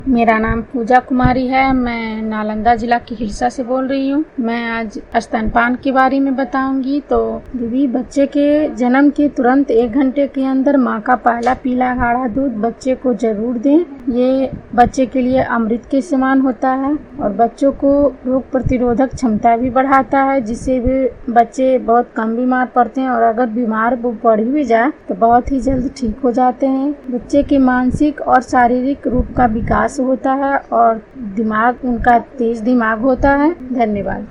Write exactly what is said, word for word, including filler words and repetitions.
मेरा नाम पूजा कुमारी है। मैं नालंदा जिला की हिरसा से बोल रही हूँ। मैं आज स्तनपान के बारे में बताऊंगी। तो दीदी, बच्चे के जन्म के तुरंत एक घंटे के अंदर माँ का पहला पीला गाढ़ा दूध बच्चे को जरूर दें। ये बच्चे के लिए अमृत के समान होता है और बच्चों को रोग प्रतिरोधक क्षमता भी बढ़ाता है, जिससे भी बच्चे बहुत कम बीमार पड़ते हैं और अगर बीमार वो पड़ भी जाए तो बहुत ही जल्द ठीक हो जाते हैं। बच्चे के मानसिक और शारीरिक रूप का विकास होता है और दिमाग उनका तेज दिमाग होता है। धन्यवाद।